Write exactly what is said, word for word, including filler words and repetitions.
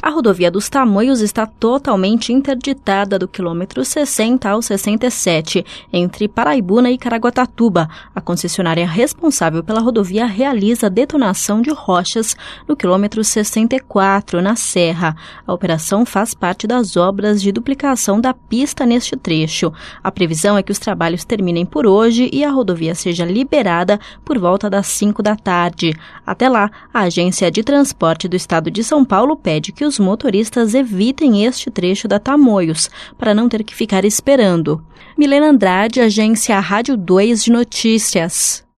A rodovia dos Tamoios está totalmente interditada do quilômetro sessenta ao sessenta e sete, entre Paraibuna e Caraguatatuba. A concessionária responsável pela rodovia realiza detonação de rochas no quilômetro sessenta e quatro, na Serra. A operação faz parte das obras de duplicação da pista neste trecho. A previsão é que os trabalhos terminem por hoje e a rodovia seja liberada por volta das cinco da tarde. Até lá, a Agência de Transporte do Estado de São Paulo pede que os motoristas evitem este trecho da Tamoios, para não ter que ficar esperando. Milena Andrade, Agência Rádio dois de Notícias.